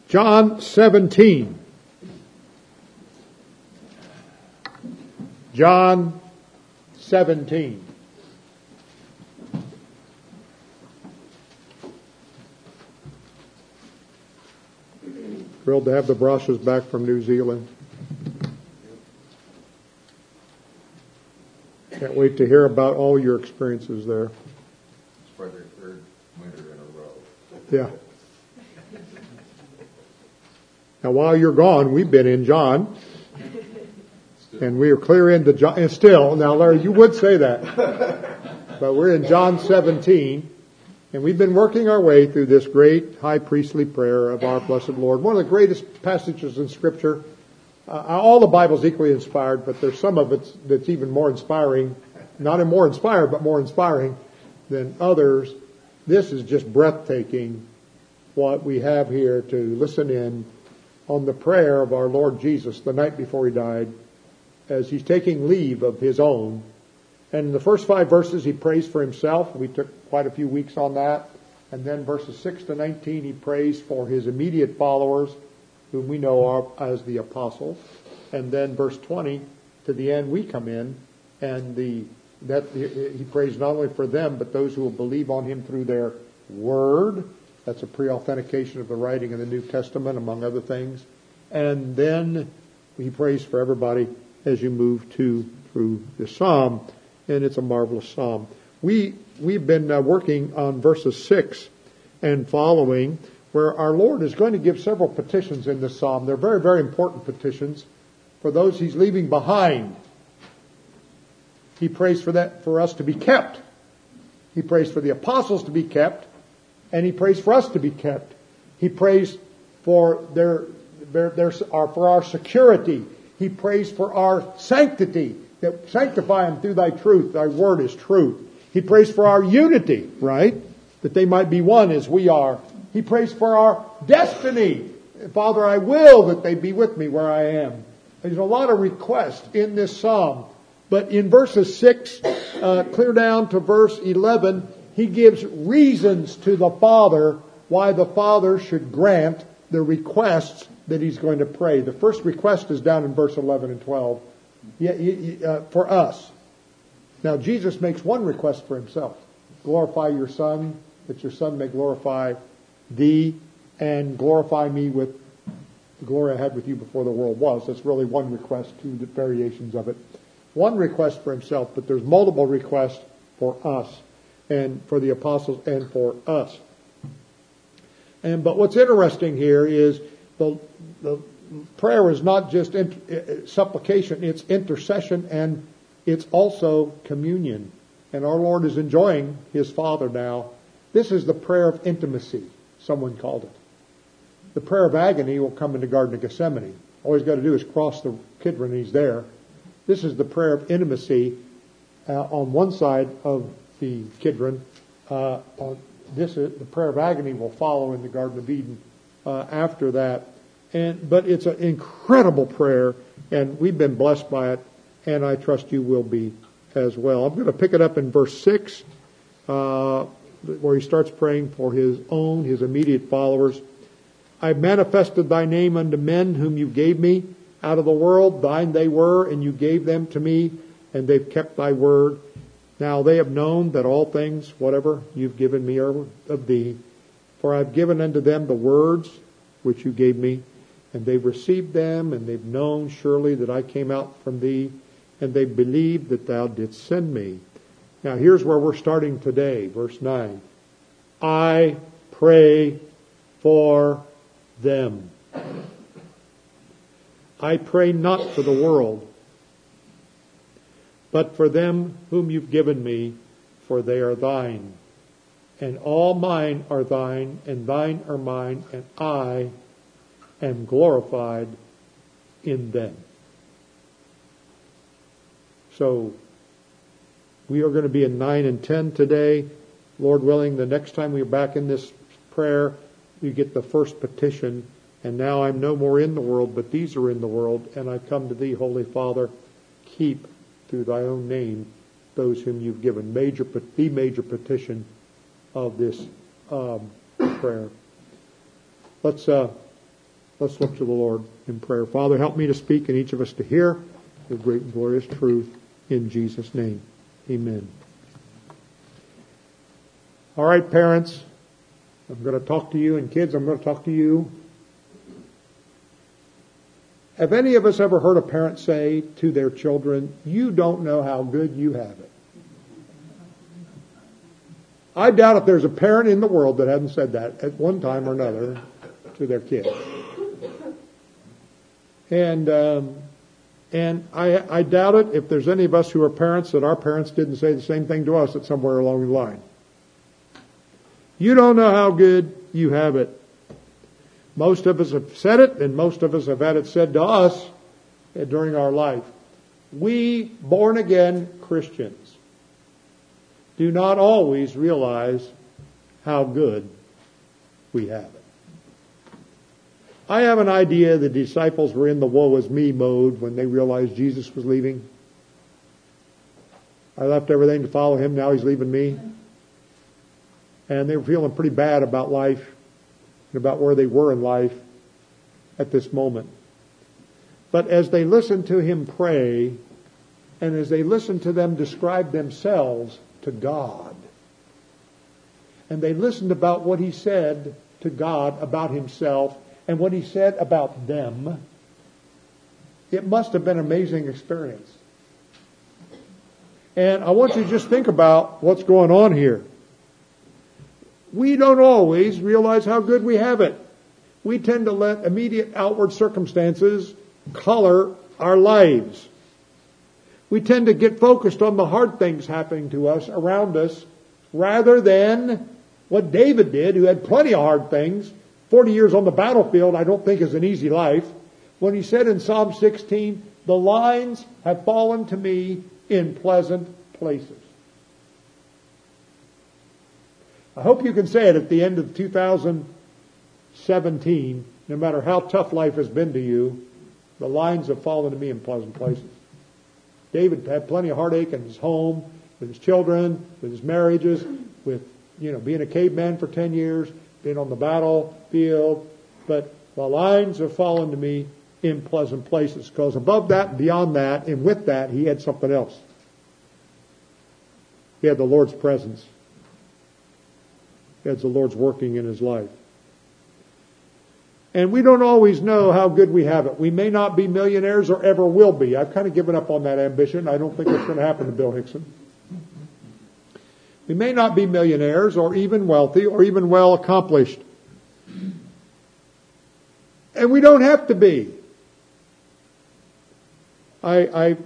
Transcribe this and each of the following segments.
John 17. John 17. Thrilled to have the Brosses back from New Zealand. Can't wait to hear about all your experiences there. It's for their third winter in a row. Yeah. Now, while you're gone, we've been in John, and we are clear into John. And still, now, Larry, you would say that, but we're in John 17, and we've been working our way through this great high priestly prayer of our blessed Lord. One of the greatest passages in Scripture. All the Bible's equally inspired, but there's some of it that's even more inspiring. Not more inspired, but more inspiring than others. This is just breathtaking, what we have here to listen in on the prayer of our Lord Jesus the night before He died, as He's taking leave of His own. And in the first 5 verses, He prays for Himself. We took quite a few weeks on that. And then verses 6 to 19, He prays for His immediate followers, whom we know as the apostles. And then verse 20 to the end, we come in, and He prays not only for them, but those who will believe on Him through their word. That's a pre-authentication of the writing of the New Testament, among other things. And then He prays for everybody as you move through the psalm, and it's a marvelous psalm. We've been working on verses 6 and following, where our Lord is going to give several petitions in this psalm. They're very, very important petitions for those He's leaving behind. He prays for us to be kept. He prays for the apostles to be kept, and He prays for us to be kept. He prays for for our security. He prays for our sanctity, that sanctify them through Thy truth. Thy word is truth. He prays for our unity, right? That they might be one as we are. He prays for our destiny. Father, I will that they be with me where I am. There's a lot of requests in this psalm. But in verses 6, clear down to verse 11, He gives reasons to the Father why the Father should grant the requests that He's going to pray. The first request is down in verse 11 and 12 for us. Now, Jesus makes one request for Himself. Glorify your Son, that your Son may glorify Thee, and glorify me with the glory I had with you before the world was. That's really one request, 2 variations of it. One request for Himself, but there's multiple requests for us, and for the apostles, and for us. But what's interesting here is the prayer is not just supplication, it's intercession, and it's also communion. And our Lord is enjoying His Father now. This is the prayer of intimacy, someone called it. The prayer of agony will come in the Garden of Gethsemane. All He's got to do is cross the Kidron and He's there. This is the prayer of intimacy on one side of the Kidron. The prayer of agony will follow in the Garden of Eden after that. But it's an incredible prayer, and we've been blessed by it, and I trust you will be as well. I'm going to pick it up in verse 6, where He starts praying for His immediate followers. I manifested Thy name unto men whom You gave me out of the world. Thine they were, and You gave them to me, and they've kept Thy word. Now they have known that all things, whatever You've given me, are of Thee. For I've given unto them the words which You gave me, and they've received them, and they've known surely that I came out from Thee, and they believed that Thou didst send me. Now here's where we're starting today, verse 9. I pray for them. I pray not for the world, but for them whom You've given me, for they are Thine. And all mine are Thine, and Thine are mine, and I am glorified in them. So, we are going to be in 9 and 10 today. Lord willing, the next time we're back in this prayer, you get the first petition. And now I'm no more in the world, but these are in the world. And I come to Thee, Holy Father, keep through Thy own name those whom You've given. The major petition of this prayer. Let's Let's look to the Lord in prayer. Father, help me to speak and each of us to hear your great and glorious truth in Jesus' name. Amen. All right, parents, I'm going to talk to you, and kids, I'm going to talk to you. Have any of us ever heard a parent say to their children, "You don't know how good you have it"? I doubt if there's a parent in the world that hasn't said that at one time or another to their kids. And I doubt it if there's any of us who are parents that our parents didn't say the same thing to us at somewhere along the line. You don't know how good you have it. Most of us have said it, and most of us have had it said to us during our life. We born-again Christians do not always realize how good we have it. I have an idea the disciples were in the woe is me mode when they realized Jesus was leaving. I left everything to follow him, now he's leaving me. And they were feeling pretty bad about life and about where they were in life at this moment. But as they listened to him pray, and as they listened to them describe themselves to God, and they listened about what he said to God about himself and what he said about them, it must have been an amazing experience. And I want you to just think about what's going on here. We don't always realize how good we have it. We tend to let immediate outward circumstances color our lives. We tend to get focused on the hard things happening to us, around us, rather than what David did, who had plenty of hard things. 40 years on the battlefield, I don't think is an easy life. When he said in Psalm 16, "The lines have fallen to me in pleasant places." I hope you can say it at the end of 2017, no matter how tough life has been to you, the lines have fallen to me in pleasant places. David had plenty of heartache in his home, with his children, with his marriages, with, being a caveman for 10 years, being on the battlefield. But the lines have fallen to me in pleasant places. Because above that, beyond that, and with that, he had something else. He had the Lord's presence. As the Lord's working in his life. And we don't always know how good we have it. We may not be millionaires or ever will be. I've kind of given up on that ambition. I don't think it's going to happen to Bill Hickson. We may not be millionaires or even wealthy or even well accomplished. And we don't have to be. I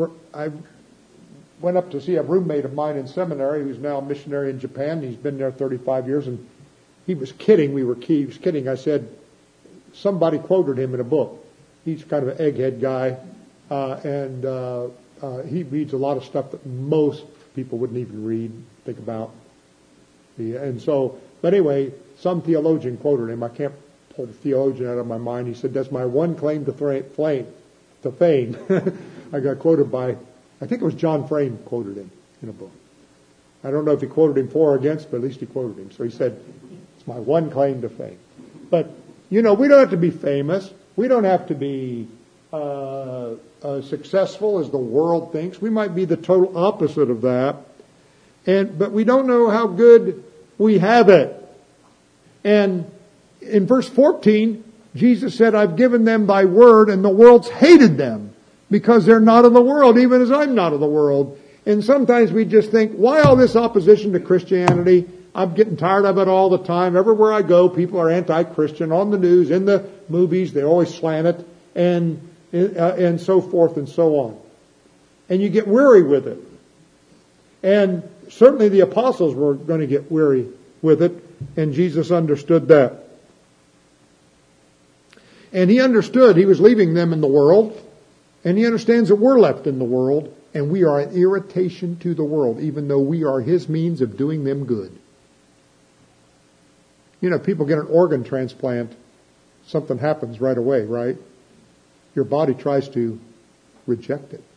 went up to see a roommate of mine in seminary who's now a missionary in Japan. He's been there 35 years, and he was kidding. He was kidding. I said, somebody quoted him in a book. He's kind of an egghead guy, and he reads a lot of stuff that most people wouldn't even read, think about. And so, but anyway, some theologian quoted him. I can't pull the theologian out of my mind. He said, "That's my one claim to fame." I got quoted by, I think it was John Frame quoted him in a book. I don't know if he quoted him for or against, but at least he quoted him. So he said, "It's my one claim to fame." But, we don't have to be famous. We don't have to be successful as the world thinks. We might be the total opposite of that. But we don't know how good we have it. And in verse 14, Jesus said, "I've given them thy word, and the world's hated them, because they're not of the world, even as I'm not of the world." And sometimes we just think, why all this opposition to Christianity? I'm getting tired of it all the time. Everywhere I go, people are anti-Christian. On the news, in the movies, they always slant it, and so forth and so on. And you get weary with it. And certainly the apostles were going to get weary with it, and Jesus understood that. And he understood he was leaving them in the world, and he understands that we're left in the world, and we are an irritation to the world, even though we are his means of doing them good. People get an organ transplant, something happens right away, right? Your body tries to reject it.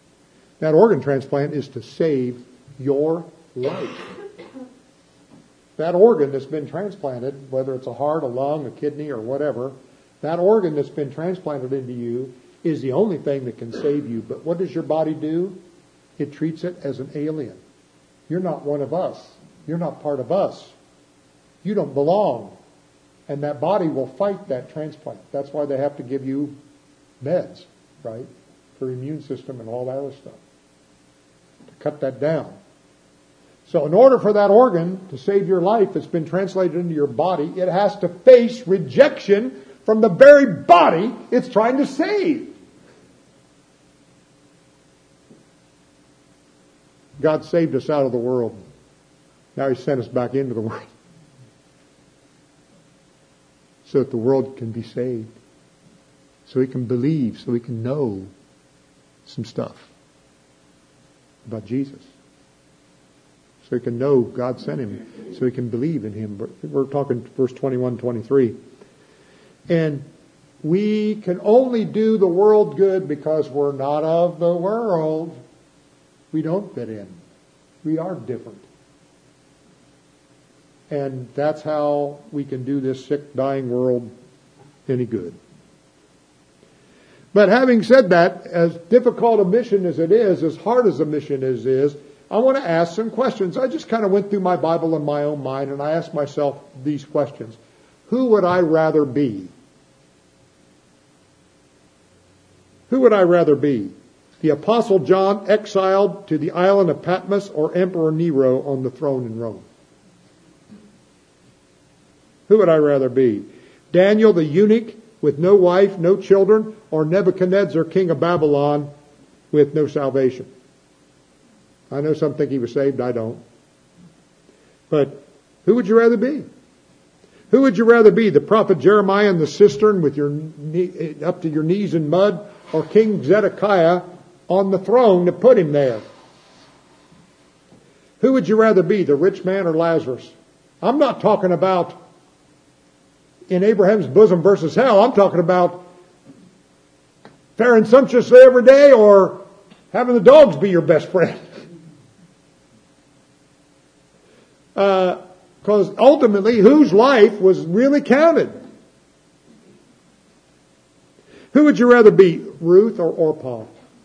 That organ transplant is to save your life. that organ that's been transplanted, whether it's a heart, a lung, a kidney, or whatever, that organ that's been transplanted into you is the only thing that can save you. But what does your body do? It treats it as an alien. You're not one of us. You're not part of us. You don't belong. And that body will fight that transplant. That's why they have to give you meds, right? For immune system and all that other stuff. To cut that down. So in order for that organ to save your life that's been translated into your body, it has to face rejection from the very body it's trying to save. God saved us out of the world. Now He sent us back into the world. So that the world can be saved. So we can believe, so we can know some stuff about Jesus. So we can know God sent Him. So we can believe in Him. We're talking verse 21, 23. And we can only do the world good because we're not of the world. We don't fit in. We are different. And that's how we can do this sick, dying world any good. But having said that, as difficult a mission as it is, as hard as a mission as it is, I want to ask some questions. I just kind of went through my Bible in my own mind and I asked myself these questions. Who would I rather be? Who would I rather be? The Apostle John exiled to the island of Patmos, or Emperor Nero on the throne in Rome? Who would I rather be? Daniel the eunuch with no wife, no children, or Nebuchadnezzar, king of Babylon, with no salvation? I know some think he was saved. I don't. But who would you rather be? Who would you rather be? The prophet Jeremiah in the cistern with your up to your knees in mud, or King Zedekiah on the throne to put him there? Who would you rather be? The rich man or Lazarus? I'm not talking about in Abraham's bosom versus hell. I'm talking about faring sumptuously every day or having the dogs be your best friend. Because ultimately, whose life was really counted? Who would you rather be, Ruth or Orpah?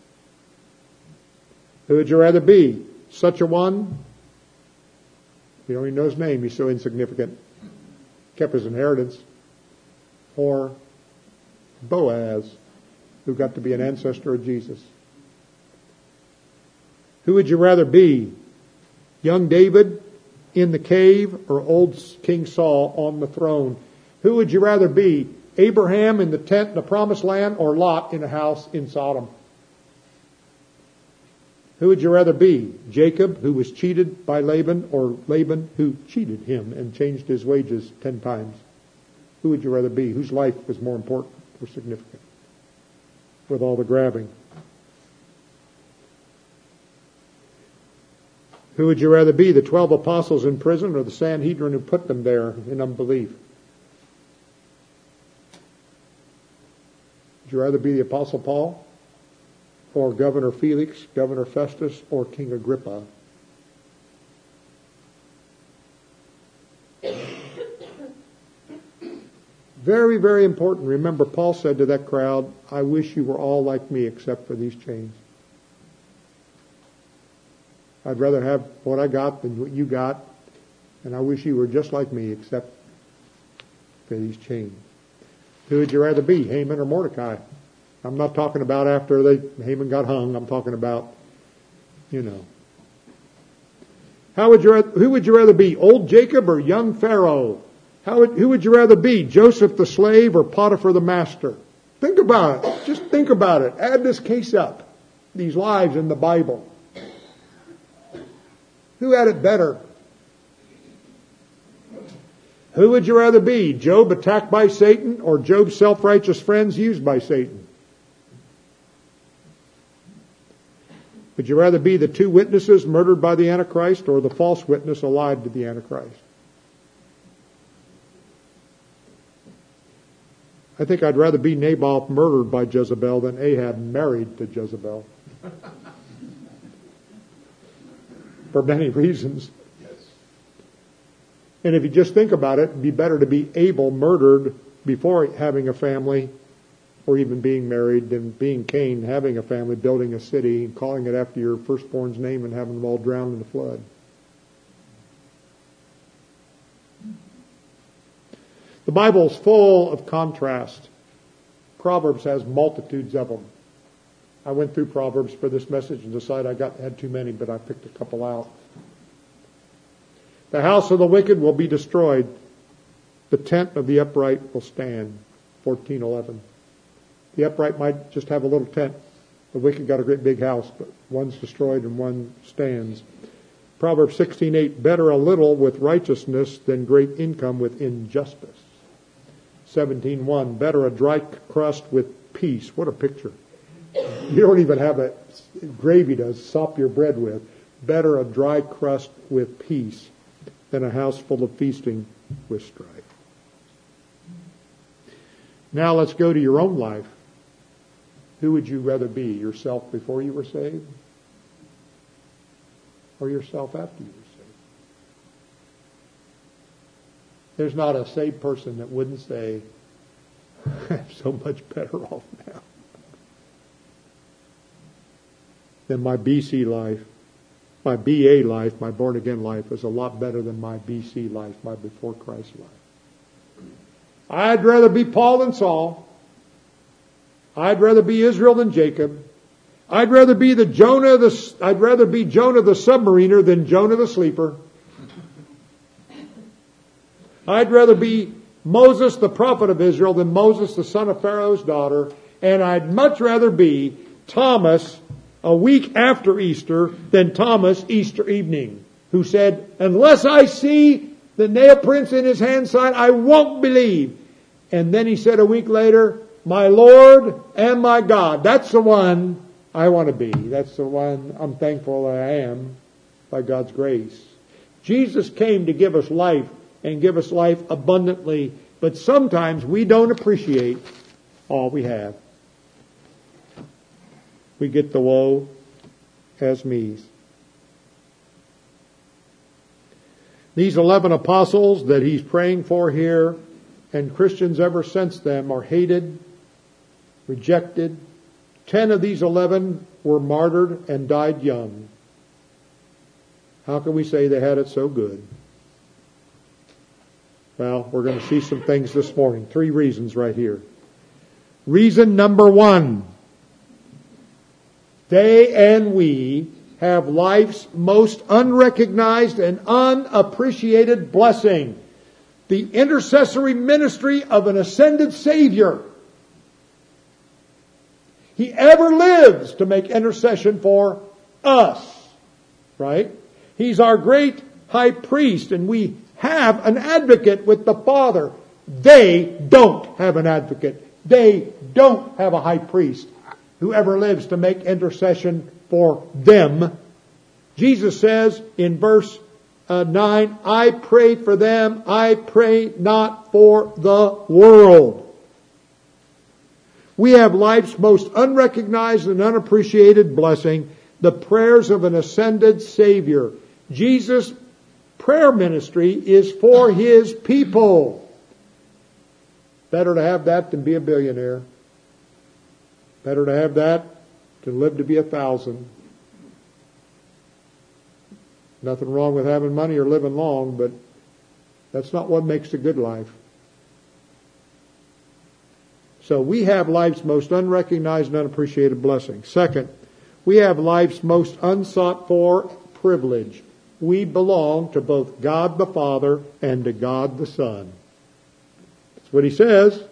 Who would you rather be? Such a one? You don't even know his name. He's so insignificant. Kept his inheritance. Or Boaz, who got to be an ancestor of Jesus. Who would you rather be? Young David in the cave or old King Saul on the throne? Who would you rather be? Abraham in the tent in the promised land, or Lot in a house in Sodom? Who would you rather be? Jacob, who was cheated by Laban, or Laban, who cheated him and changed his wages 10 times? Who would you rather be? Whose life was more important or significant with all the grabbing? Who would you rather be? The 12 apostles in prison, or the Sanhedrin who put them there in unbelief? Would you rather be the Apostle Paul, or Governor Felix, Governor Festus, or King Agrippa? Very, very important. Remember, Paul said to that crowd, I wish you were all like me except for these chains. I'd rather have what I got than what you got, and I wish you were just like me except for these chains. Who would you rather be, Haman or Mordecai? I'm not talking about after Haman got hung. I'm talking about, Who would you rather be, old Jacob or young Pharaoh? Who would you rather be, Joseph the slave or Potiphar the master? Think about it. Just think about it. Add this case up. These lives in the Bible. Who had it better? Who would you rather be, Job attacked by Satan or Job's self-righteous friends used by Satan? Would you rather be the 2 witnesses murdered by the Antichrist or the false witness allied to the Antichrist? I think I'd rather be Naboth murdered by Jezebel than Ahab married to Jezebel. For many reasons. And if you just think about it, it'd be better to be Abel murdered before having a family or even being married than being Cain, having a family, building a city, and calling it after your firstborn's name and having them all drowned in the flood. The Bible is full of contrast. Proverbs has multitudes of them. I went through Proverbs for this message and decided I had too many, but I picked a couple out. The house of the wicked will be destroyed. The tent of the upright will stand. 14:11. The upright might just have a little tent. The wicked got a great big house, but one's destroyed and one stands. Proverbs 16:8. Better a little with righteousness than great income with injustice. 17:1. Better a dry crust with peace. What a picture. You don't even have a gravy to sop your bread with. Better a dry crust with peace than a house full of feasting with strife. Now let's go to your own life. Who would you rather be? Yourself before you were saved? Or yourself after you were saved? There's not a saved person that wouldn't say, I'm so much better off now than my BC life. My BA life, my born-again life, is a lot better than my BC life, my before Christ life. I'd rather be Paul than Saul. I'd rather be Israel than Jacob. I'd rather be Jonah the submariner than Jonah the sleeper. I'd rather be Moses the prophet of Israel than Moses the son of Pharaoh's daughter. And I'd much rather be Thomas a week after Easter than Thomas Easter evening, who said, unless I see the nail prints in his hand side, I won't believe. And then he said a week later, my Lord and my God. That's the one I want to be. That's the one I'm thankful I am by God's grace. Jesus came to give us life and give us life abundantly, but sometimes we don't appreciate all we have. We get the woe as me's. These 11 apostles that he's praying for here, and Christians ever since them, are hated, rejected. 10 of these 11 were martyred and died young. How can we say they had it so good? Well, we're going to see some things this morning. 3 reasons right here. Reason number 1. They and we have life's most unrecognized and unappreciated blessing. The intercessory ministry of an ascended Savior. He ever lives to make intercession for us. Right? He's our great high priest, and we have an advocate with the Father. They don't have an advocate. They don't have a high priest who ever lives to make intercession for them. Jesus says in verse 9, I pray for them, I pray not for the world. We have life's most unrecognized and unappreciated blessing, the prayers of an ascended Savior. Jesus' prayer ministry is for His people. Better to have that than be a billionaire. Better to have that than live to be 1,000. Nothing wrong with having money or living long, but that's not what makes a good life. So we have life's most unrecognized and unappreciated blessing. Second, we have life's most unsought for privilege. We belong to both God the Father and to God the Son. That's what he says.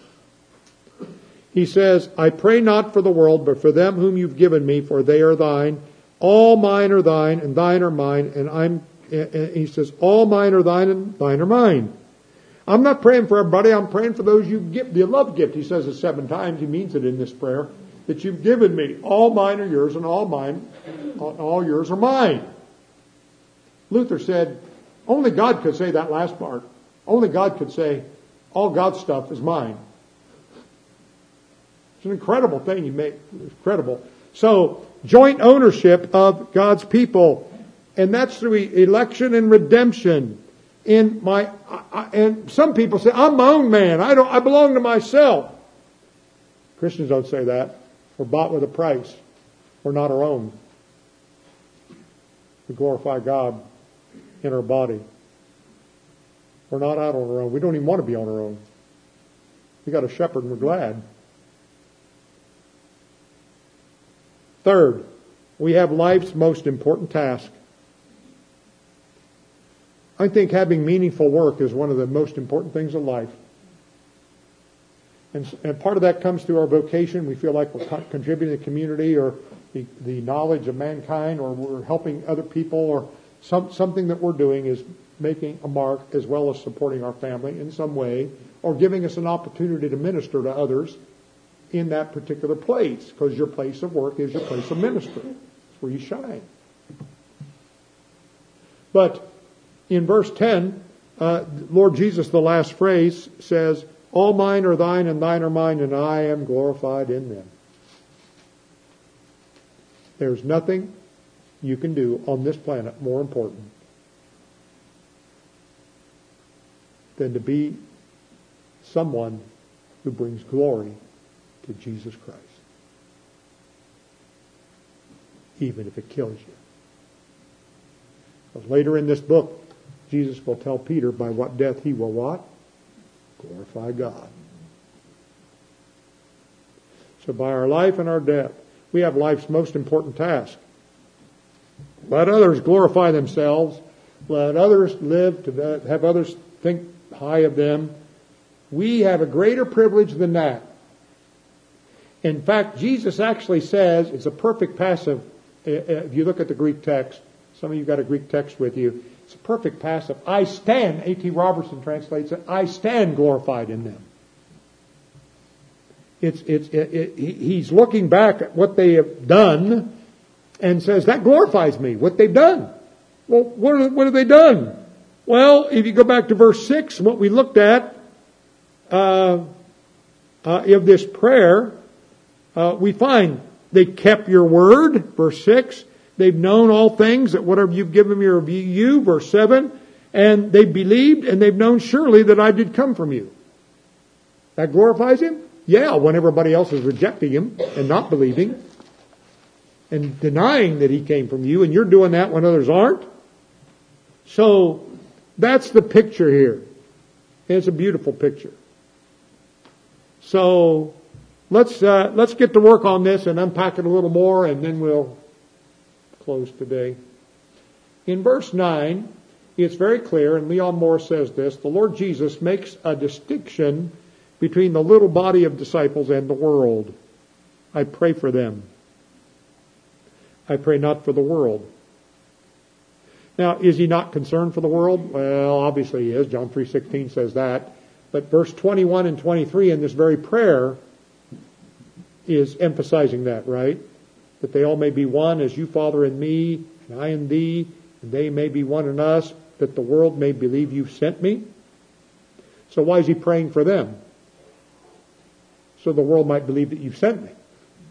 He says, I pray not for the world, but for them whom you've given me, for they are thine. All mine are thine, and thine are mine. And he says, all mine are thine, and thine are mine. I'm not praying for everybody. I'm praying for those you give. The love gift, he says it 7 times. He means it in this prayer. That you've given me. All mine are yours, and all yours are mine. Luther said, only God could say that last part. Only God could say, all God's stuff is mine. It's an incredible thing he made. Incredible. So, joint ownership of God's people. And that's through election and redemption. in my, and some people say, I'm my own man. I belong to myself. Christians don't say that. We're bought with a price. We're not our own. We glorify God in our body. We're not out on our own. We don't even want to be on our own. We got a shepherd and we're glad. Third, we have life's most important task. I think having meaningful work is one of the most important things in life. And part of that comes through our vocation. We feel like we're contributing to the community or the knowledge of mankind, or we're helping other people, or something that we're doing is making a mark, as well as supporting our family in some way, or giving us an opportunity to minister to others in that particular place, because your place of work is your place of ministry. It's where you shine. But in verse 10, Lord Jesus, the last phrase, says, all mine are thine, and thine are mine, and I am glorified in them. There's nothing you can do on this planet more important than to be someone who brings glory to Jesus Christ, even if it kills you. Because later in this book, Jesus will tell Peter by what death he will what? Glorify God. So by our life and our death, we have life's most important task. Let others glorify themselves. Let others live to have others think high of them. We have a greater privilege than that. In fact, Jesus actually says, it's a perfect passive. If you look at the Greek text, some of you got a Greek text with you, it's a perfect passive. I stand, A.T. Robertson translates it, I stand glorified in them. He's looking back at what they have done and says, that glorifies me, what they've done. Well, what have they done? Well, if you go back to verse 6, what we looked at of this prayer, we find they kept your word, verse 6. They've known all things, that whatever you've given me are of you, verse 7. And they believed, and they've known surely that I did come from you. That glorifies him? Yeah, when everybody else is rejecting him and not believing and denying that he came from you, and you're doing that when others aren't. So that's the picture here. And it's a beautiful picture. So let's get to work on this and unpack it a little more, and then we'll close today. In verse 9, it's very clear, and Leon Morris says this, the Lord Jesus makes a distinction between the little body of disciples and the world. I pray for them. I pray not for the world. Now, is he not concerned for the world? Well, obviously he is. John 3:16 says that. But verse 21 and 23 in this very prayer is emphasizing that, right? That they all may be one, as you, Father, in me, and I in thee, and they may be one in us, that the world may believe you've sent me. So why is he praying for them? So the world might believe that you've sent me.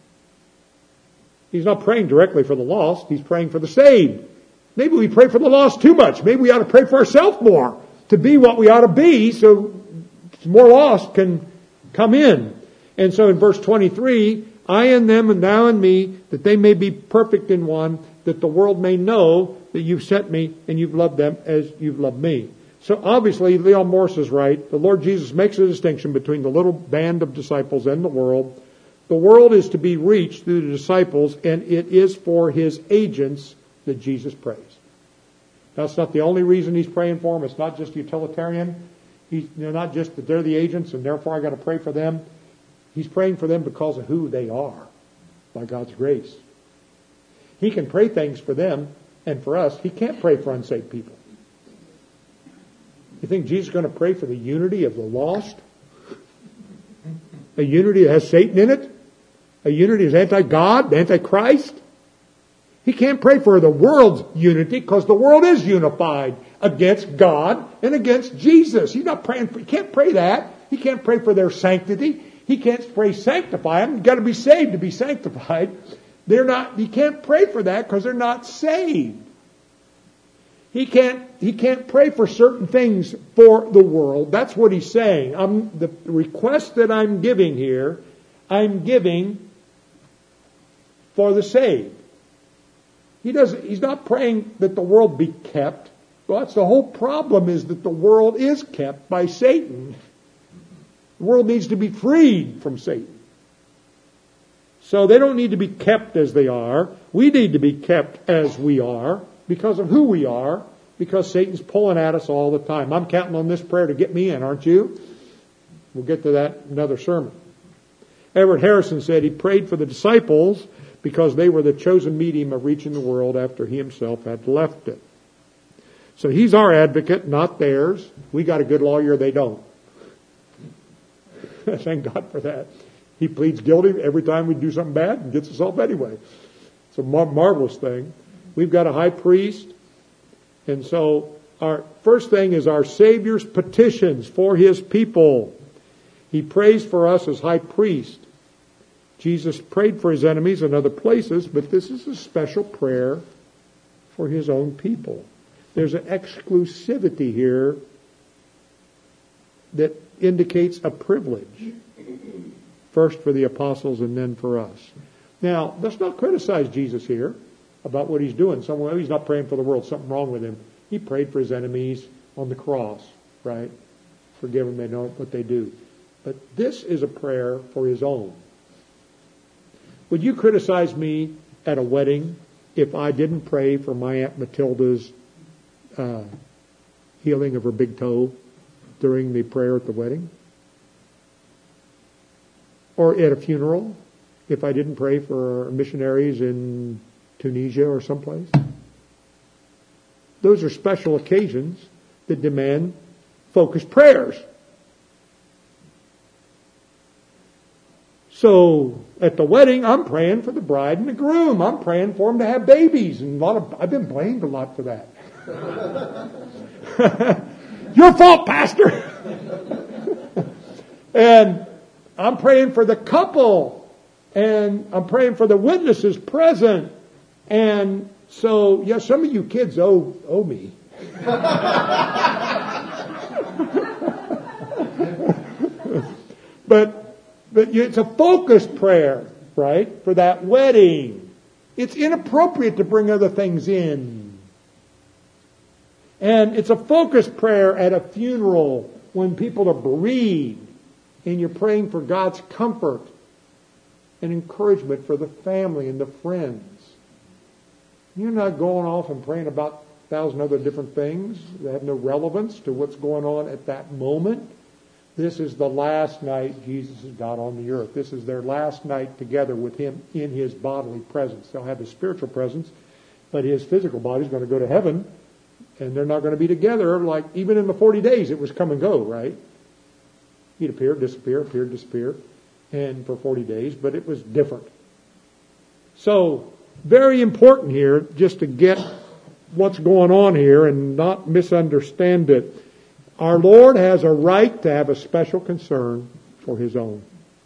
He's not praying directly for the lost. He's praying for the saved. Maybe we pray for the lost too much. Maybe we ought to pray for ourselves more, to be what we ought to be, so more lost can come in. And so in verse 23, I in them and thou in me, that they may be perfect in one, that the world may know that you've sent me and you've loved them as you've loved me. So obviously, Leon Morris is right. The Lord Jesus makes a distinction between the little band of disciples and the world. The world is to be reached through the disciples, and it is for his agents that Jesus prays. That's not the only reason he's praying for them. It's not just utilitarian. They're not just that they're the agents and therefore I got to pray for them. He's praying for them because of who they are, by God's grace. He can pray things for them and for us. He can't pray for unsaved people. You think Jesus is going to pray for the unity of the lost? A unity that has Satan in it? A unity that's anti-God, anti-Christ? He can't pray for the world's unity because the world is unified against God and against Jesus. He's not praying for, he can't pray that. He can't pray for their sanctity. He can't pray sanctify them. You've got to be saved to be sanctified. He can't pray for that because they're not saved. He can't pray for certain things for the world. That's what he's saying. The request that I'm giving here, I'm giving for the saved. He's not praying that the world be kept. Well, that's the whole problem, is that the world is kept by Satan. The world needs to be freed from Satan. So they don't need to be kept as they are. We need to be kept as we are because of who we are, because Satan's pulling at us all the time. I'm counting on this prayer to get me in, aren't you? We'll get to that in another sermon. Everett Harrison said he prayed for the disciples because they were the chosen medium of reaching the world after he himself had left it. So he's our advocate, not theirs. We got a good lawyer, they don't. Thank God for that. He pleads guilty every time we do something bad and gets us off anyway. It's a marvelous thing. We've got a high priest. And so our first thing is our Savior's petitions for His people. He prays for us as high priest. Jesus prayed for His enemies in other places, but this is a special prayer for His own people. There's an exclusivity here that indicates a privilege. First for the apostles and then for us. Now, let's not criticize Jesus here about what He's doing. He's not praying for the world. Something wrong with Him. He prayed for His enemies on the cross, right? Forgive them, they know what they do. But this is a prayer for His own. Would you criticize me at a wedding if I didn't pray for my Aunt Matilda's healing of her big toe during the prayer at the wedding? Or at a funeral, if I didn't pray for missionaries in Tunisia or someplace? Those are special occasions that demand focused prayers. So at the wedding, I'm praying for the bride and the groom. I'm praying for them to have babies, and I've been blamed a lot for that. Your fault, Pastor. And I'm praying for the couple, and I'm praying for the witnesses present. And so, yeah, some of you kids owe me. But it's a focused prayer, right, for that wedding. It's inappropriate to bring other things in. And it's a focused prayer at a funeral when people are bereaved and you're praying for God's comfort and encouragement for the family and the friends. You're not going off and praying about 1,000 other different things that have no relevance to what's going on at that moment. This is the last night Jesus has got on the earth. This is their last night together with Him in His bodily presence. They'll have His spiritual presence, but His physical body is going to go to heaven, and they're not going to be together like even in the 40 days it was come and go, right? He'd appear, disappear, and for 40 days, but it was different. So, very important here just to get what's going on here and not misunderstand it. Our Lord has a right to have a special concern for His own.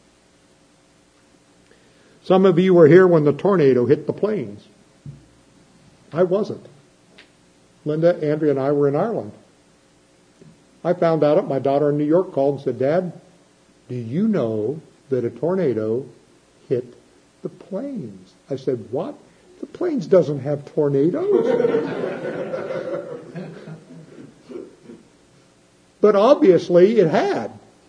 Some of you were here when the tornado hit the plains. I wasn't. Linda, Andrea, and I were in Ireland. I found out it. My daughter in New York called and said, Dad, do you know that a tornado hit the plains? I said, what? The plains doesn't have tornadoes. But obviously it had.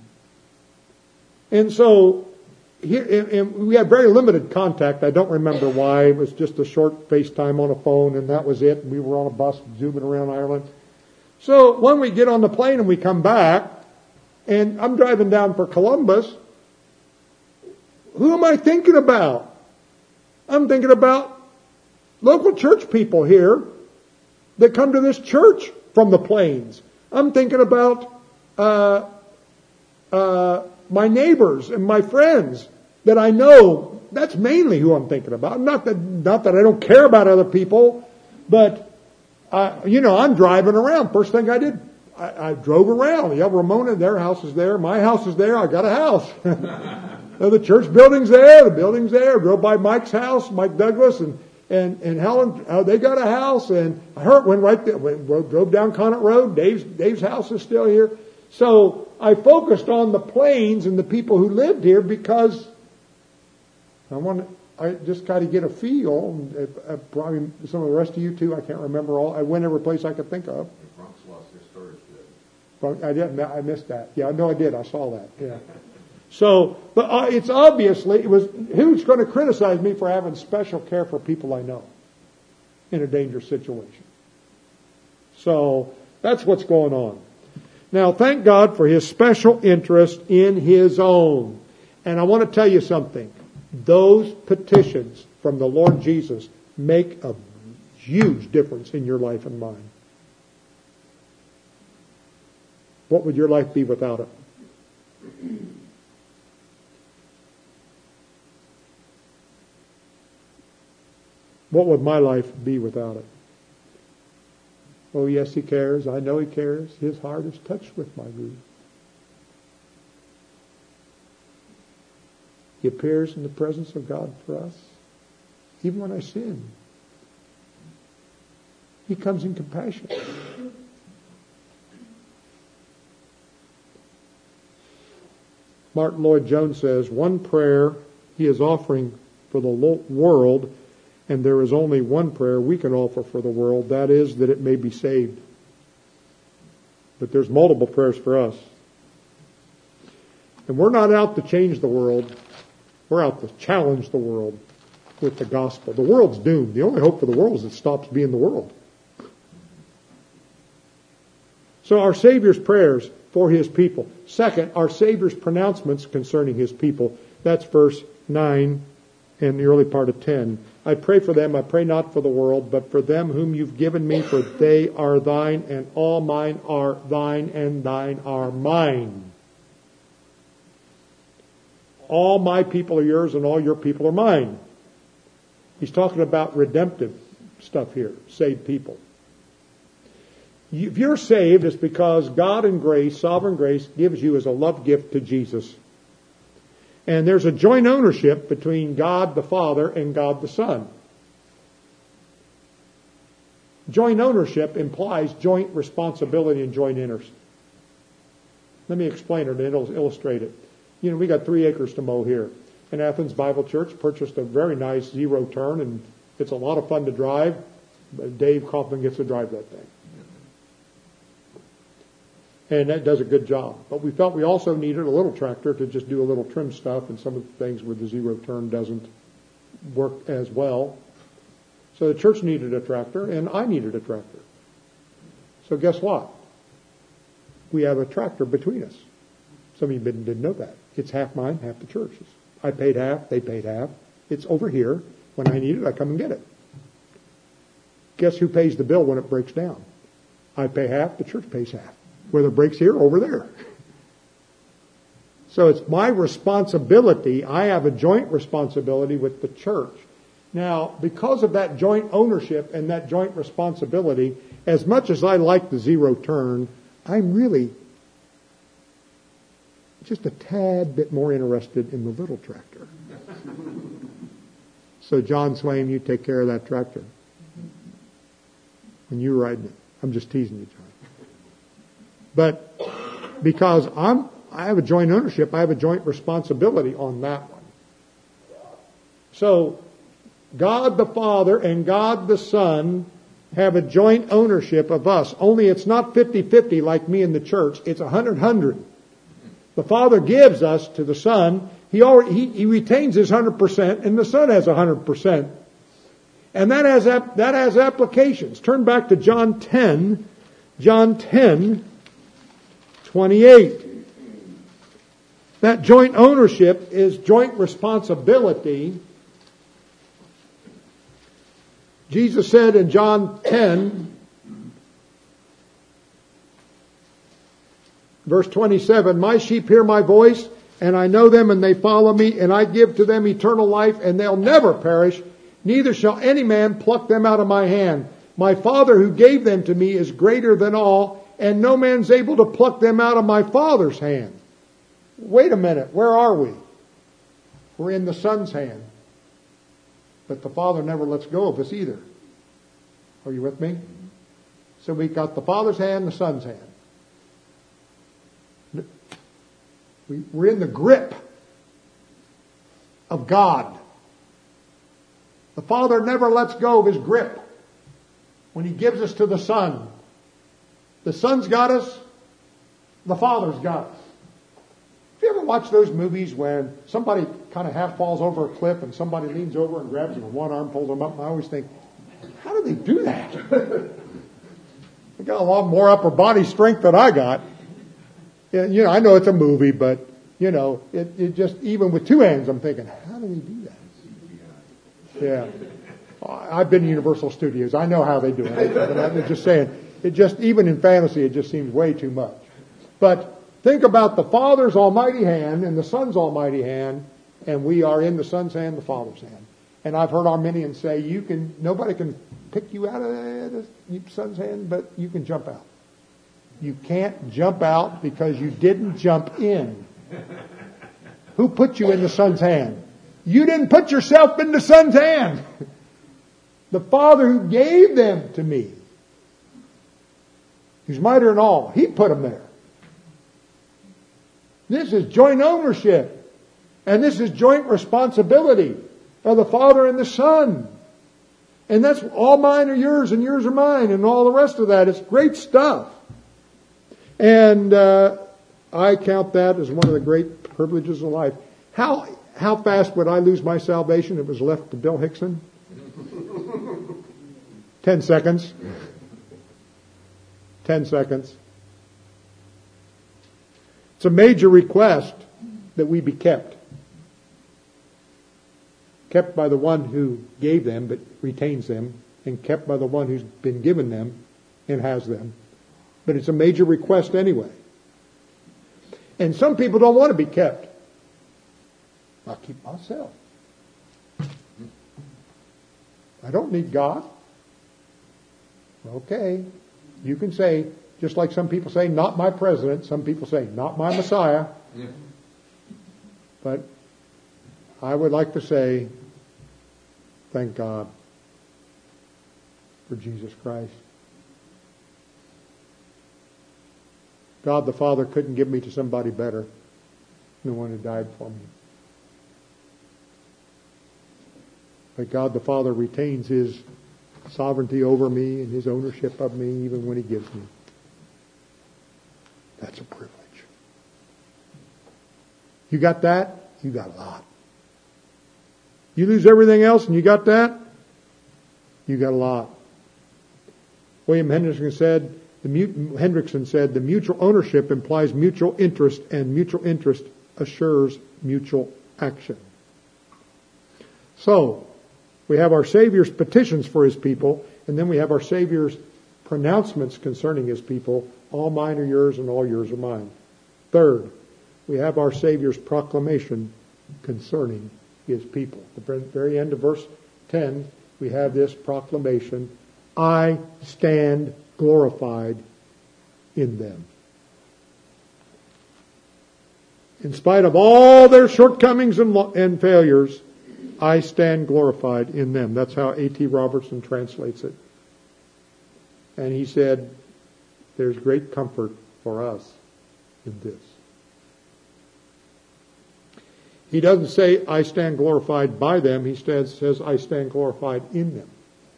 And so here, and we had very limited contact. I don't remember why. It was just a short FaceTime on a phone, and that was it. We were on a bus zooming around Ireland. So when we get on the plane and we come back, and I'm driving down for Columbus, who am I thinking about? I'm thinking about local church people here that come to this church from the plains. I'm thinking about my neighbors and my friends that I know. That's mainly who I'm thinking about. Not that I don't care about other people, but I'm driving around. First thing I did, I drove around. Yeah, Ramona, their house is there. My house is there. I got a house. The church building's there. The building's there. I drove by Mike's house, Mike Douglas, and and Helen, they got a house, and I heard went right there, drove down Connaught Road. Dave's house is still here. So I focused on the Plains and the people who lived here because I just got to get a feel. Probably some of the rest of you too. I can't remember all. I went every place I could think of. The Bronx lost their storage shed. I didn't. I missed that. Yeah, no, I did. I saw that. Yeah. So, but it's obviously who's going to criticize me for having special care for people I know in a dangerous situation. So that's what's going on. Now, thank God for His special interest in His own. And I want to tell you something. Those petitions from the Lord Jesus make a huge difference in your life and mine. What would your life be without it? What would my life be without it? Oh, yes, He cares. I know He cares. His heart is touched with my grief. He appears in the presence of God for us. Even when I sin, He comes in compassion. Martin Lloyd-Jones says, one prayer he is offering for the world, and there is only one prayer we can offer for the world, that is, that it may be saved. But there's multiple prayers for us. And we're not out to change the world. We're out to challenge the world with the gospel. The world's doomed. The only hope for the world is it stops being the world. So our Savior's prayers for His people. Second, our Savior's pronouncements concerning His people. That's verse 9 and the early part of 10. I pray for them. I pray not for the world, but for them whom you've given me, for they are thine, and all mine are thine, and thine are mine. All my people are yours, and all your people are mine. He's talking about redemptive stuff here, saved people. If you're saved, it's because God in grace, sovereign grace, gives you as a love gift to Jesus. And there's a joint ownership between God the Father and God the Son. Joint ownership implies joint responsibility and joint interest. Let me explain it and illustrate it. You know, we got 3 acres to mow here. And Athens Bible Church purchased a very nice zero turn, and it's a lot of fun to drive. Dave Kaufman gets to drive that thing. And that does a good job. But we felt we also needed a little tractor to just do a little trim stuff and some of the things where the zero turn doesn't work as well. So the church needed a tractor, and I needed a tractor. So guess what? We have a tractor between us. Some of you didn't know that. It's half mine, half the church's. I paid half, they paid half. It's over here. When I need it, I come and get it. Guess who pays the bill when it breaks down? I pay half, the church pays half. Whether it breaks here or over there. So it's my responsibility. I have a joint responsibility with the church. Now, because of that joint ownership and that joint responsibility, as much as I like the zero turn, I'm really just a tad bit more interested in the little tractor. So John Swain, you take care of that tractor. And you're riding it. I'm just teasing you, John. But because I have a joint ownership, I have a joint responsibility on that one. So God the Father and God the Son have a joint ownership of us. Only it's not 50-50 like me and the church. It's 100-100. The Father gives us to the Son. He retains His 100%, and the Son has 100%. And that has applications. Turn back to John 10. John 10:28. That joint ownership is joint responsibility. Jesus said in John 10, verse 27, my sheep hear my voice, and I know them, and they follow me, and I give to them eternal life, and they'll never perish, neither shall any man pluck them out of my hand. My Father who gave them to me is greater than all, and no man's able to pluck them out of my Father's hand. Wait a minute, where are we? We're in the Son's hand. But the Father never lets go of us either. Are you with me? So we got the Father's hand, the Son's hand. We're in the grip of God. The Father never lets go of His grip when He gives us to the Son. The Son's got us. The Father's got us. Have you ever watched those movies when somebody kind of half falls over a cliff and somebody leans over and grabs them with one arm, pulls them up? And I always think, how do they do that? They got a lot more upper body strength than I got. You know, I know it's a movie, but, you know, it just, even with two hands, I'm thinking, how do they do that? Yeah. I've been to Universal Studios. I know how they do it. But I'm just saying, it just, even in fantasy, it just seems way too much. But think about the Father's almighty hand and the Son's almighty hand, and we are in the Son's hand, the Father's hand. And I've heard Arminians say, nobody can pick you out of the Son's hand, but you can jump out. You can't jump out because you didn't jump in. Who put you in the Son's hand? You didn't put yourself in the Son's hand. The Father who gave them to me, who's mightier than all, He put them there. This is joint ownership. And this is joint responsibility of the Father and the Son. And that's all mine are yours and yours are mine and all the rest of that. It's great stuff. And I count that as one of the great privileges of life. How fast would I lose my salvation if it was left to Bill Hickson? 10 seconds. 10 seconds. It's a major request that we be kept. Kept by the one who gave them but retains them, and kept by the one who's been given them and has them. But it's a major request anyway. And some people don't want to be kept. I'll keep myself. I don't need God. Okay. You can say, just like some people say, not my president. Some people say, not my Messiah. Yeah. But I would like to say, thank God for Jesus Christ. God the Father couldn't give me to somebody better than the one who died for me. But God the Father retains His sovereignty over me and His ownership of me even when He gives me. That's a privilege. You got that? You got a lot. You lose everything else and you got that? You got a lot. William Hendrickson said, the mutual ownership implies mutual interest, and mutual interest assures mutual action. So, we have our Savior's petitions for His people, and then we have our Savior's pronouncements concerning His people. All mine are yours and all yours are mine. Third, we have our Savior's proclamation concerning His people. At the very end of verse 10, we have this proclamation, I stand glorified in them. In spite of all their shortcomings and failures, I stand glorified in them. That's how A.T. Robertson translates it. And he said, there's great comfort for us in this. He doesn't say, I stand glorified by them. He says, I stand glorified in them.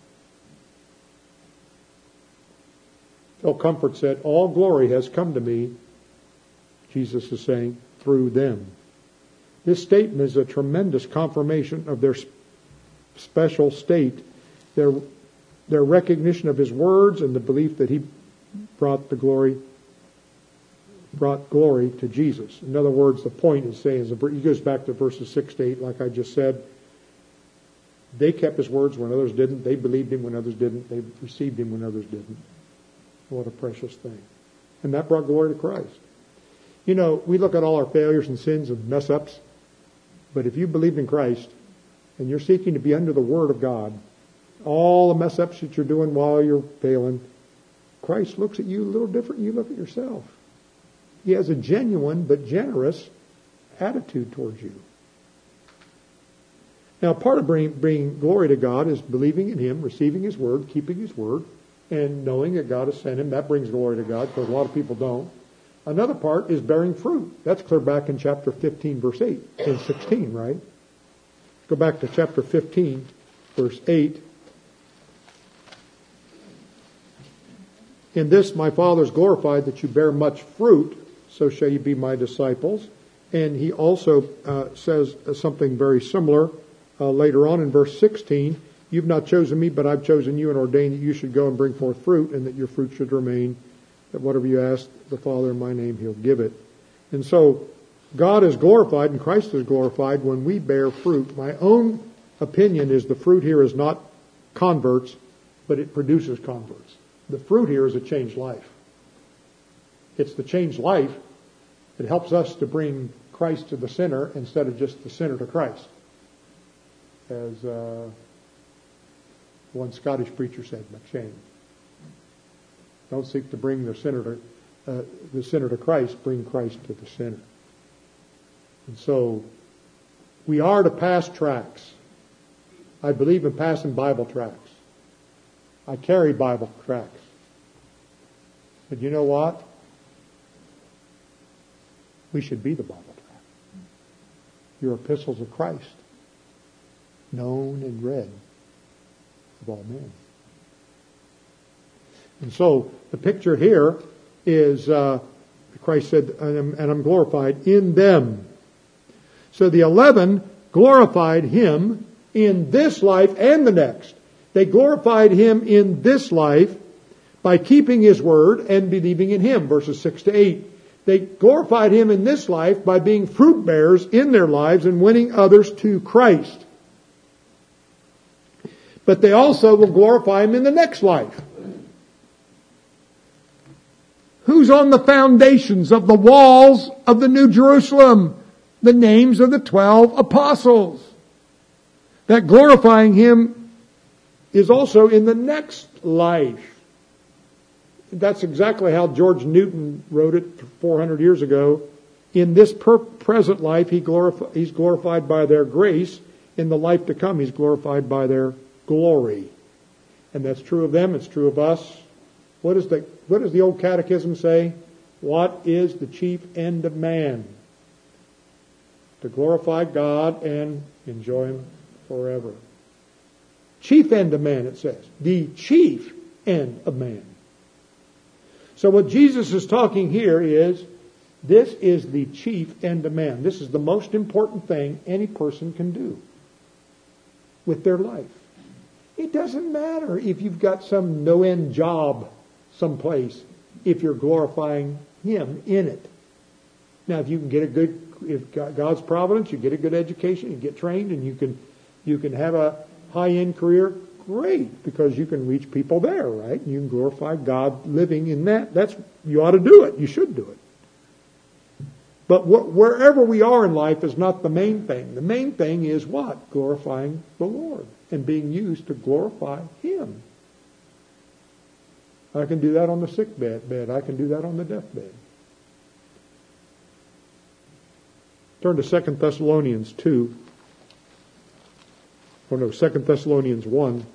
Phil Comfort said, all glory has come to me, Jesus is saying, through them. This statement is a tremendous confirmation of their special state, their recognition of His words and the belief that He brought glory to Jesus. In other words, the point is saying, he goes back to verses 6 to 8, like I just said. They kept His words when others didn't. They believed Him when others didn't. They received Him when others didn't. What a precious thing. And that brought glory to Christ. You know, we look at all our failures and sins and mess-ups, but if you believed in Christ and you're seeking to be under the Word of God, all the mess-ups that you're doing while you're failing, Christ looks at you a little different than you look at yourself. He has a genuine but generous attitude towards you. Now, part of bringing glory to God is believing in Him, receiving His Word, keeping His Word, and knowing that God has sent Him. That brings glory to God, because a lot of people don't. Another part is bearing fruit. That's clear back in chapter 15, verse 8 and 16, right? Go back to chapter 15, verse 8. In this my Father is glorified, that you bear much fruit, so shall you be my disciples. And he also says something very similar later on in verse 16. You've not chosen me, but I've chosen you and ordained that you should go and bring forth fruit, and that your fruit should remain, that whatever you ask the Father in my name, He'll give it. And so God is glorified and Christ is glorified when we bear fruit. My own opinion is the fruit here is not converts, but it produces converts. The fruit here is a changed life. It's the changed life that helps us to bring Christ to the sinner instead of just the sinner to Christ. As one Scottish preacher said, McShane. Don't seek to bring the sinner to Christ, bring Christ to the sinner. And so, we are to pass tracts. I believe in passing Bible tracts. I carry Bible tracts. But you know what? We should be the Bible tract. Your epistles of Christ, known and read of all men. And so the picture here is Christ said, and I'm glorified in them. So the 11 glorified Him in this life and the next. They glorified Him in this life by keeping His word and believing in Him, verses 6 to 8. They glorified Him in this life by being fruit bearers in their lives and winning others to Christ. But they also will glorify Him in the next life. Who's on the foundations of the walls of the New Jerusalem? The names of the 12 apostles. That glorifying Him is also in the next life. That's exactly how George Newton wrote it 400 years ago. In this present life, he's glorified by their grace. In the life to come, He's glorified by their glory. And that's true of them. It's true of us. What does the old catechism say? What is the chief end of man? To glorify God and enjoy Him forever. Chief end of man, it says. The chief end of man. So what Jesus is talking here is, this is the chief end of man. This is the most important thing any person can do with their life. It doesn't matter if you've got some no-end job someplace, if you're glorifying Him in it. Now, if you can get if God's providence, you get a good education, you get trained, and you can have a high-end career, great, because you can reach people there, right? You can glorify God living in that. You ought to do it. You should do it. But wherever we are in life is not the main thing. The main thing is what? Glorifying the Lord and being used to glorify Him. I can do that on the sick bed. I can do that on the deathbed. Turn to 2 Thessalonians 2. 2 Thessalonians 1.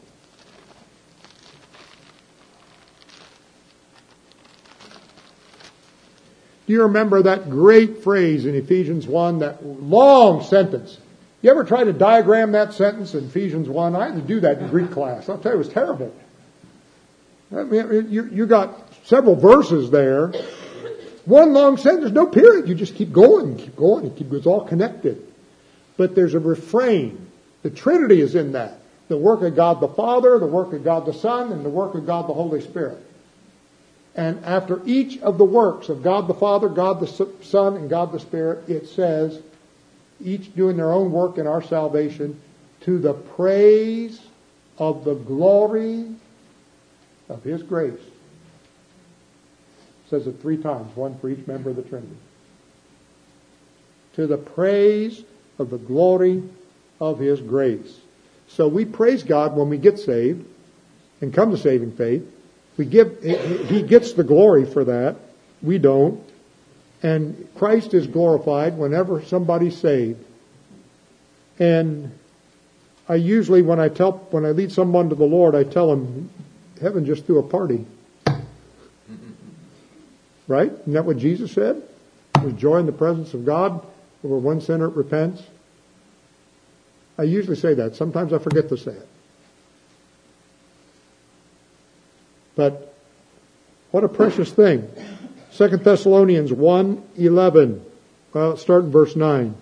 Do you remember that great phrase in Ephesians 1, that long sentence? You ever try to diagram that sentence in Ephesians 1? I had to do that in Greek class. I'll tell you, it was terrible. I mean, you got several verses there. One long sentence, there's no period. You just keep going. It's all connected. But there's a refrain. The Trinity is in that. The work of God the Father, the work of God the Son, and the work of God the Holy Spirit. And after each of the works of God the Father, God the Son, and God the Spirit, it says, each doing their own work in our salvation, to the praise of the glory of His grace. It says it 3 times, one for each member of the Trinity. To the praise of the glory of His grace. So we praise God when we get saved and come to saving faith. He gets the glory for that. We don't. And Christ is glorified whenever somebody's saved. And I usually, when I lead someone to the Lord, I tell them, heaven just threw a party. Right? Isn't that what Jesus said? There's joy in the presence of God over one sinner repents. I usually say that. Sometimes I forget to say it. But what a precious thing. 2 Thessalonians 1:11. Well, start in verse 9.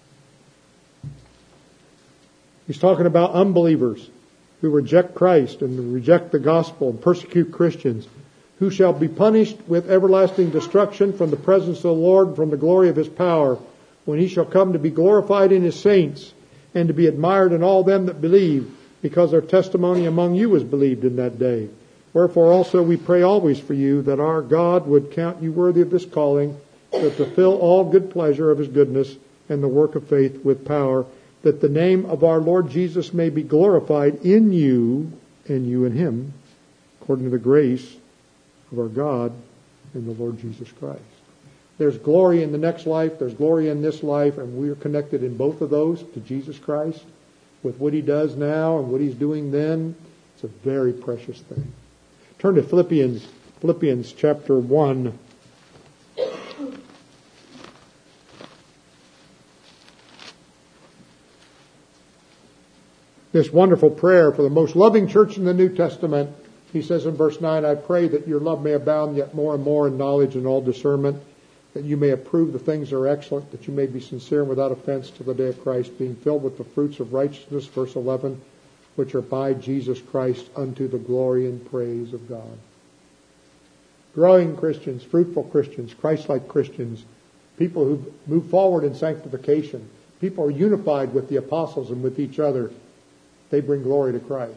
He's talking about unbelievers who reject Christ and reject the gospel and persecute Christians, who shall be punished with everlasting destruction from the presence of the Lord and from the glory of His power, when He shall come to be glorified in His saints and to be admired in all them that believe, because our testimony among you is believed in that day. Wherefore also we pray always for you, that our God would count you worthy of this calling, to fulfill all good pleasure of His goodness and the work of faith with power, that the name of our Lord Jesus may be glorified in you and you in Him, according to the grace of our God and the Lord Jesus Christ. There's glory in the next life, there's glory in this life, and we are connected in both of those to Jesus Christ, with what He does now and what He's doing then. It's a very precious thing. Turn to Philippians chapter 1. This wonderful prayer for the most loving church in the New Testament. He says in verse 9, I pray that your love may abound yet more and more in knowledge and all discernment, that you may approve the things that are excellent, that you may be sincere and without offense to the day of Christ, being filled with the fruits of righteousness, verse 11, which are by Jesus Christ unto the glory and praise of God. Growing Christians, fruitful Christians, Christ-like Christians, people who move forward in sanctification, people who are unified with the apostles and with each other, they bring glory to Christ.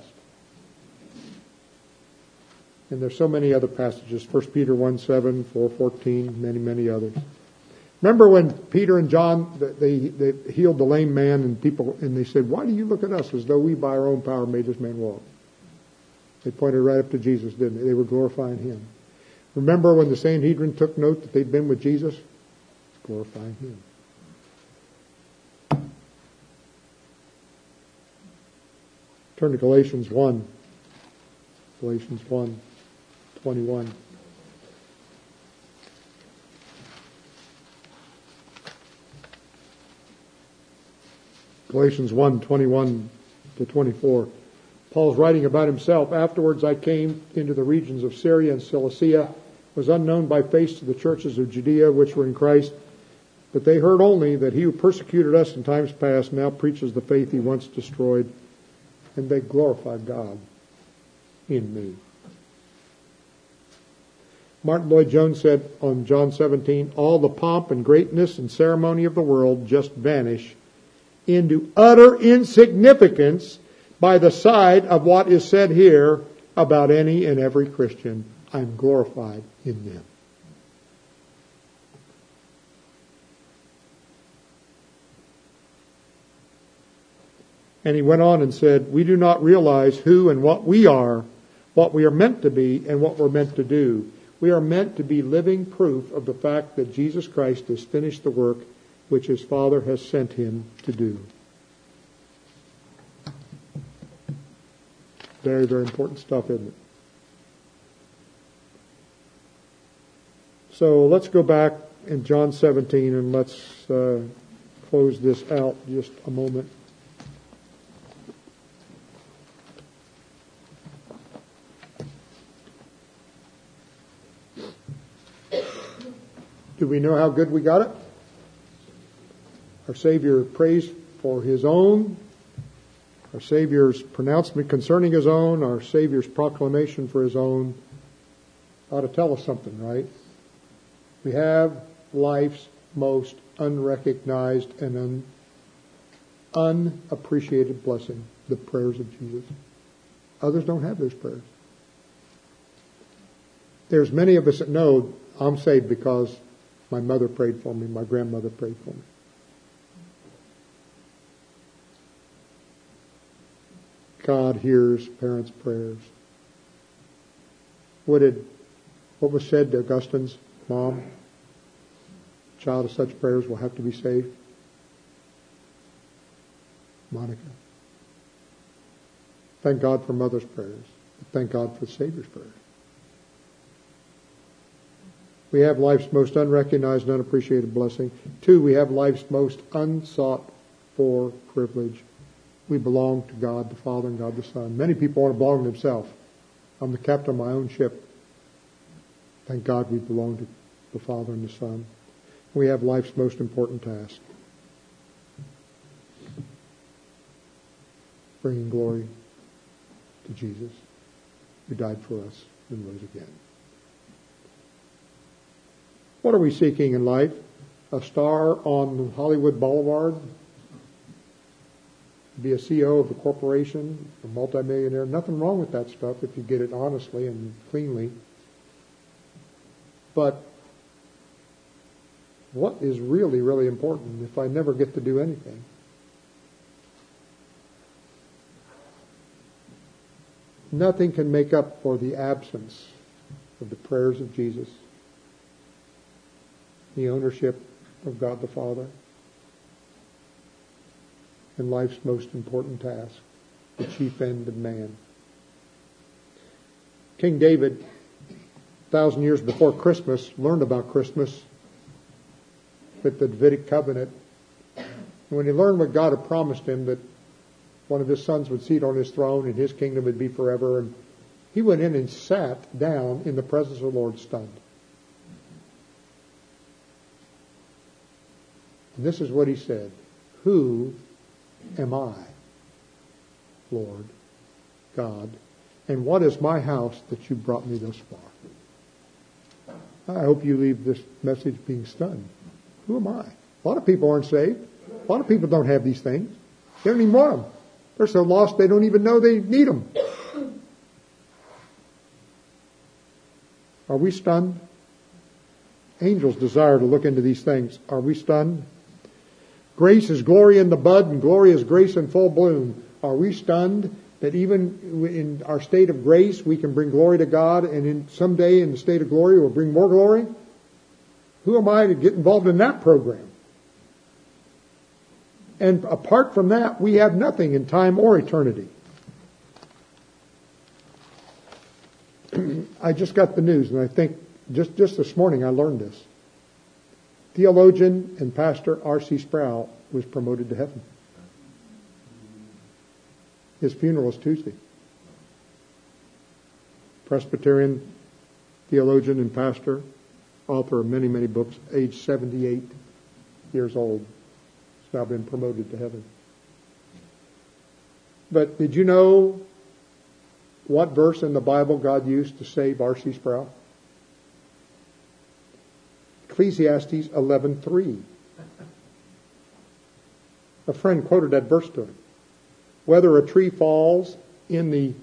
And there's so many other passages, 1 Peter 1:7, 4:14, many, many others. Remember when Peter and John, they healed the lame man, and they said, why do you look at us as though we by our own power made this man walk? They pointed right up to Jesus, didn't they? They were glorifying Him. Remember when the Sanhedrin took note that they'd been with Jesus? Glorifying Him. Turn to Galatians 1. Galatians 1:21. Galatians 1:21 to 24. Paul's writing about himself. Afterwards I came into the regions of Syria and Cilicia, was unknown by face to the churches of Judea which were in Christ, but they heard only that he who persecuted us in times past now preaches the faith he once destroyed, and they glorified God in me. Martin Lloyd-Jones said on John 17, all the pomp and greatness and ceremony of the world just vanish into utter insignificance by the side of what is said here about any and every Christian. I'm glorified in them. And he went on and said, we do not realize who and what we are meant to be, and what we're meant to do. We are meant to be living proof of the fact that Jesus Christ has finished the work which His Father has sent Him to do. Very, very important stuff, isn't it? So let's go back in John 17 and let's close this out just a moment. Do we know how good we got it? Our Savior prays for His own. Our Savior's pronouncement concerning His own. Our Savior's proclamation for His own. Ought to tell us something, right? We have life's most unrecognized and unappreciated blessing, the prayers of Jesus. Others don't have those prayers. There's many of us that know I'm saved because my mother prayed for me, my grandmother prayed for me. God hears parents' prayers. What was said to Augustine's mom? A child of such prayers will have to be saved. Monica. Thank God for mother's prayers. Thank God for the Savior's prayers. We have life's most unrecognized and unappreciated blessing. 2, we have life's most unsought for privilege. We belong to God the Father and God the Son. Many people want to belong to themselves. I'm the captain of my own ship. Thank God we belong to the Father and the Son. We have life's most important task. Bringing glory to Jesus, who died for us and rose again. What are we seeking in life? A star on Hollywood Boulevard? Be a CEO of a corporation, a multimillionaire? Nothing wrong with that stuff if you get it honestly and cleanly. But what is really, really important if I never get to do anything? Nothing can make up for the absence of the prayers of Jesus, the ownership of God the Father, and life's most important task, the chief end of man. King David, 1,000 years before Christmas, learned about Christmas with the Davidic covenant. And when he learned what God had promised him, that one of his sons would sit on his throne and his kingdom would be forever, and he went in and sat down in the presence of the Lord stunned. And this is what he said: "Who am I, Lord God, and what is my house that you brought me thus far?" I hope you leave this message being stunned. Who am I? A lot of people aren't saved. A lot of people don't have these things. They don't even want them. They're so lost they don't even know they need them. Are we stunned? Angels desire to look into these things. Are we stunned? Grace is glory in the bud, and glory is grace in full bloom. Are we stunned that even in our state of grace we can bring glory to God, and someday in the state of glory we'll bring more glory? Who am I to get involved in that program? And apart from that, we have nothing in time or eternity. I just got the news, and I think just this morning I learned this. Theologian and pastor R.C. Sproul was promoted to heaven. His funeral is Tuesday. Presbyterian theologian and pastor, author of many, many books, age 78 years old. Now been promoted to heaven. But did you know what verse in the Bible God used to save R.C. Sproul? Ecclesiastes 11:3. A friend quoted that verse to him. Whether a tree falls in the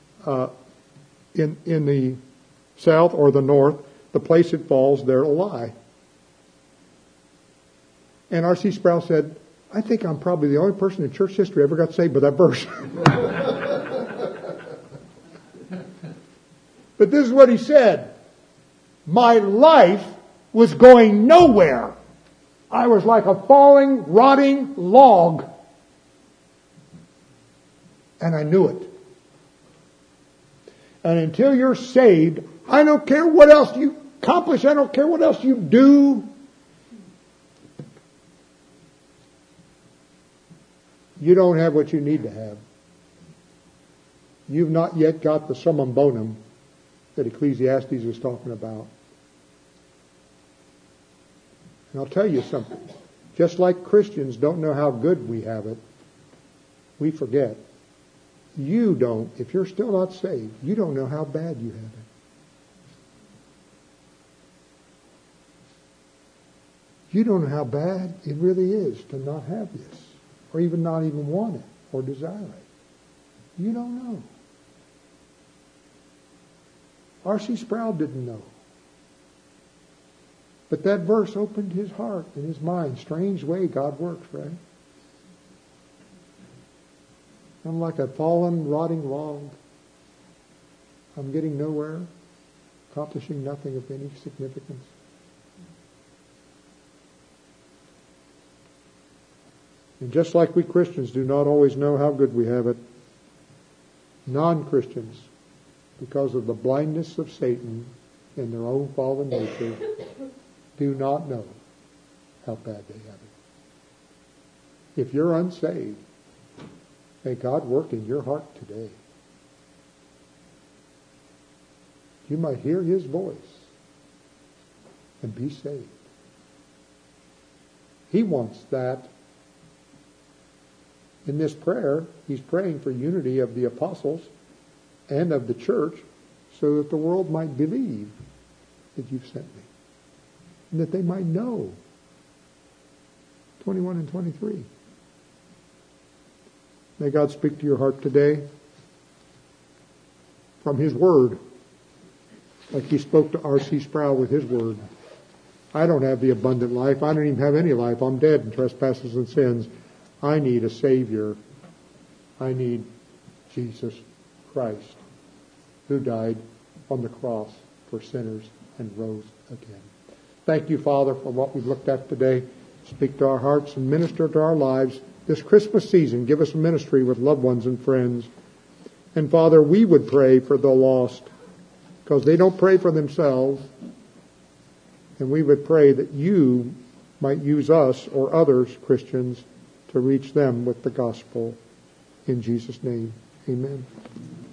south or the north, the place it falls, there it'll lie. And R.C. Sproul said, I think I'm probably the only person in church history ever got saved by that verse. But this is what he said. My life was going nowhere. I was like a falling, rotting log. And I knew it. And until you're saved, I don't care what else you accomplish. I don't care what else you do. You don't have what you need to have. You've not yet got the summum bonum that Ecclesiastes is talking about. And I'll tell you something. Just like Christians don't know how good we have it, we forget. You don't, if you're still not saved, you don't know how bad you have it. You don't know how bad it really is to not have this, or even not even want it, or desire it. You don't know. R.C. Sproul didn't know. But that verse opened his heart and his mind. Strange way God works, right? I'm like a fallen, rotting log. I'm getting nowhere, accomplishing nothing of any significance. And just like we Christians do not always know how good we have it, Non-Christians, because of the blindness of Satan in their own fallen nature, do not know how bad they have it. If you're unsaved, may God work in your heart today. You might hear His voice and be saved. He wants that. In this prayer, he's praying for unity of the apostles and of the church so that the world might believe that you've sent me. And that they might know. 21 and 23. May God speak to your heart today from His Word, like He spoke to R.C. Sproul with His Word. I don't have the abundant life. I don't even have any life. I'm dead in trespasses and sins. I need a Savior. I need Jesus Christ, who died on the cross for sinners and rose again. Thank you, Father, for what we've looked at today. Speak to our hearts and minister to our lives. This Christmas season, give us a ministry with loved ones and friends. And Father, we would pray for the lost, because they don't pray for themselves. And we would pray that you might use us or others, Christians, to reach them with the gospel. In Jesus' name, amen.